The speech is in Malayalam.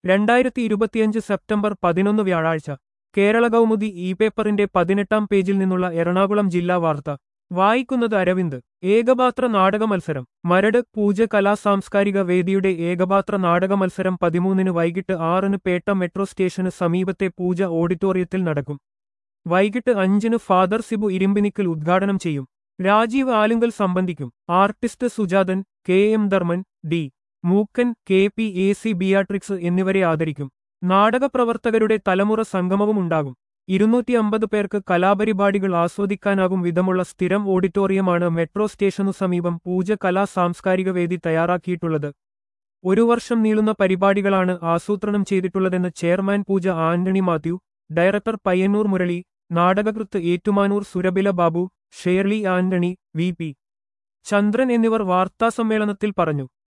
2025 സെപ്റ്റംബർ 11 വ്യാഴാഴ്ച കേരള കൗമുദി ഈ പേപ്പറിന്റെ 18-ാം പേജിൽ നിന്നുള്ള എറണാകുളം ജില്ലാ വാർത്ത വായിക്കുന്നത് അരവിന്ദ്. ഏകപാത്ര നാടക മത്സരം മരട് പൂജ കലാ സാംസ്കാരിക വേദിയുടെ ഏകപാത്ര നാടക മത്സരം 13-ന് വൈകിട്ട് 6-ന് പേട്ട മെട്രോ സ്റ്റേഷന് സമീപത്തെ പൂജ ഓഡിറ്റോറിയത്തിൽ നടക്കും. വൈകിട്ട് 5-ന് ഫാദർ സിബു ഇരുമ്പിനിക്കൽ ഉദ്ഘാടനം ചെയ്യും. രാജീവ് ആലുങ്കൽ സംബന്ധിക്കും. Artist Sujathan, K M Dharman, D Mookkan, K P A C Beatrix എന്നിവരെ ആദരിക്കും. നാടകപ്രവർത്തകരുടെ തലമുറ സംഗമവും ഉണ്ടാകും. 250 പേർക്ക് കലാപരിപാടികൾ ആസ്വദിക്കാനാകും വിധമുള്ള സ്ഥിരം ഓഡിറ്റോറിയമാണ് മെട്രോ സ്റ്റേഷനു സമീപം പൂജ കലാ സാംസ്കാരിക വേദി തയ്യാറാക്കിയിട്ടുള്ളത്. 1 വർഷം നീളുന്ന പരിപാടികളാണ് ആസൂത്രണം ചെയ്തിട്ടുള്ളതെന്ന് chairman Pooja Antony Mathew, director Payyannur Murali, നാടകകൃത്ത് Ettumanoor Surabhila Babu, Shirley Antony, V P Chandran എന്നിവർ വാർത്താസമ്മേളനത്തിൽ പറഞ്ഞു.